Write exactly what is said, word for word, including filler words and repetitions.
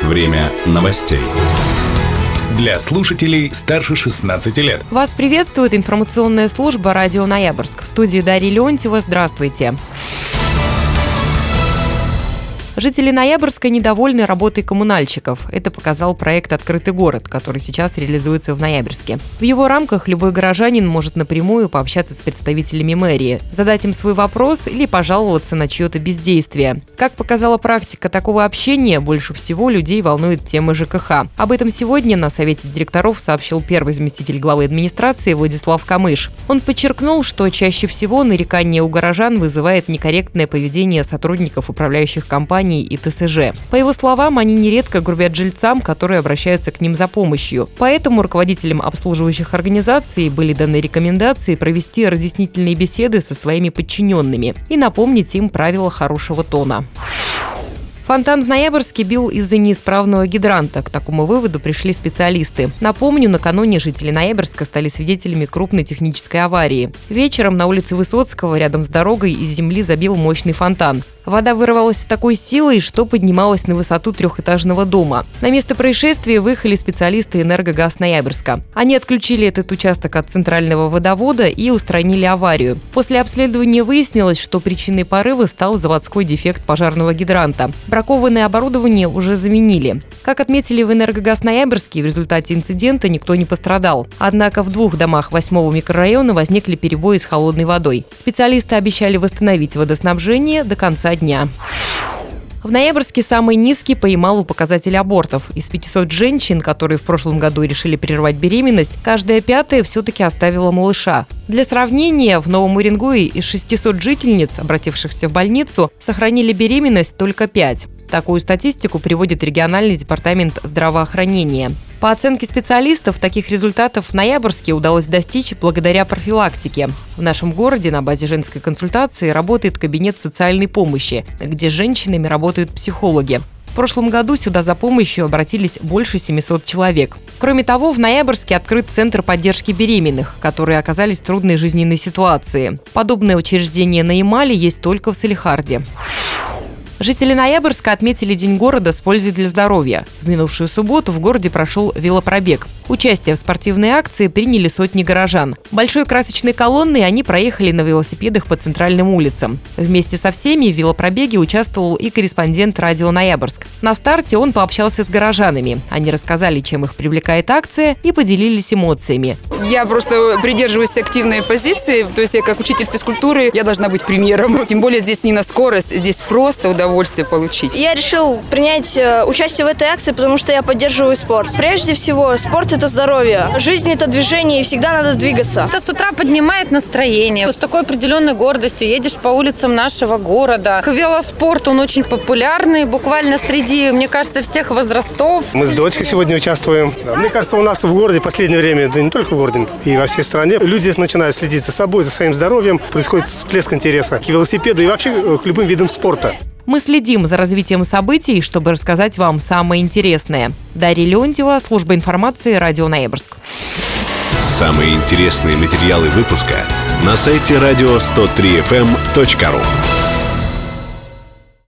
Время новостей. Для слушателей старше шестнадцати лет. Вас приветствует информационная служба «Радио Ноябрьск». В студии Дарья Леонтьева. Здравствуйте. Жители Ноябрьска недовольны работой коммунальщиков. Это показал проект «Открытый город», который сейчас реализуется в Ноябрьске. В его рамках любой горожанин может напрямую пообщаться с представителями мэрии, задать им свой вопрос или пожаловаться на чье-то бездействие. Как показала практика такого общения, больше всего людей волнует тема ЖКХ. Об этом сегодня на Совете директоров сообщил первый заместитель главы администрации Владислав Камыш. Он подчеркнул, что чаще всего нарекание у горожан вызывает некорректное поведение сотрудников управляющих компаний и ТСЖ. По его словам, они нередко грубят жильцам, которые обращаются к ним за помощью. Поэтому руководителям обслуживающих организаций были даны рекомендации провести разъяснительные беседы со своими подчиненными и напомнить им правила хорошего тона. Фонтан в Ноябрьске бил из-за неисправного гидранта. К такому выводу пришли специалисты. Напомню, накануне жители Ноябрьска стали свидетелями крупной технической аварии. Вечером на улице Высоцкого рядом с дорогой из земли забил мощный фонтан. Вода вырвалась с такой силой, что поднималась на высоту трехэтажного дома. На место происшествия выехали специалисты «Энергогаз Ноябрьска». Они отключили этот участок от центрального водовода и устранили аварию. После обследования выяснилось, что причиной порыва стал заводской дефект пожарного гидранта. Бракованное оборудование уже заменили. Как отметили в «Энергогаз Ноябрьске», в результате инцидента никто не пострадал. Однако в двух домах восьмого микрорайона возникли перебои с холодной водой. Специалисты обещали восстановить водоснабжение до конца дня. В Ноябрьске самый низкий по Ямалу показатель абортов. Из пятисот женщин, которые в прошлом году решили прервать беременность, каждая пятая все-таки оставила малыша. Для сравнения, в Новом Уренгое из шестисот жительниц, обратившихся в больницу, сохранили беременность только пять. Такую статистику приводит региональный департамент здравоохранения. По оценке специалистов, таких результатов в Ноябрьске удалось достичь благодаря профилактике. В нашем городе на базе женской консультации работает кабинет социальной помощи, где с женщинами работают психологи. В прошлом году сюда за помощью обратились больше семисот человек. Кроме того, в Ноябрьске открыт Центр поддержки беременных, которые оказались в трудной жизненной ситуации. Подобное учреждение на Ямале есть только в Салехарде. Жители Ноябрьска отметили День города с пользой для здоровья. В минувшую субботу в городе прошел велопробег. Участие в спортивной акции приняли сотни горожан. Большой красочной колонной они проехали на велосипедах по центральным улицам. Вместе со всеми в велопробеге участвовал и корреспондент «Радио Ноябрьск». На старте он пообщался с горожанами. Они рассказали, чем их привлекает акция, и поделились эмоциями. Я просто придерживаюсь активной позиции, то есть я как учитель физкультуры, я должна быть примером. Тем более здесь не на скорость, здесь просто удовольствие. удовольствие получить. Я решил принять участие в этой акции, потому что я поддерживаю спорт. Прежде всего, спорт – это здоровье. Жизнь – это движение, и всегда надо двигаться. Это с утра поднимает настроение. С такой определенной гордостью едешь по улицам нашего города. Велоспорт, он очень популярный, буквально среди, мне кажется, всех возрастов. Мы с дочкой сегодня участвуем. Мне кажется, у нас в городе в последнее время, да не только в городе, и во всей стране, люди начинают следить за собой, за своим здоровьем. Происходит всплеск интереса к велосипеду и вообще к любым видам спорта. Мы следим за развитием событий, чтобы рассказать вам самое интересное. Дарья Леонтьева, служба информации, «Радио Ноябрьск». Самые интересные материалы выпуска на сайте радио сто три эф эм точка ру.